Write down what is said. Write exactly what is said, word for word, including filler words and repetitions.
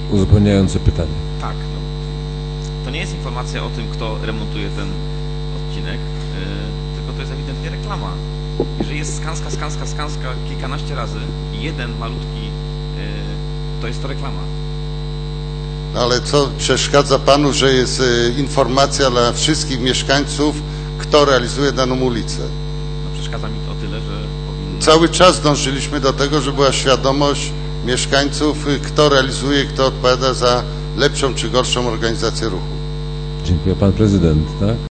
uzupełniające pytanie. Tak, no. To nie jest informacja o tym, kto remontuje ten odcinek, yy, tylko to jest ewidentnie reklama. Jeżeli jest skanska, skanska, skanska kilkanaście razy i jeden malutki, yy, to jest to reklama. Ale co przeszkadza panu, że jest y, informacja dla wszystkich mieszkańców, kto realizuje daną ulicę? No, przeszkadza mi to o tyle, że powinno... Cały czas dążyliśmy do tego, żeby była świadomość mieszkańców, y, kto realizuje, kto odpowiada za lepszą czy gorszą organizację ruchu. Dziękuję. Pan prezydent, tak?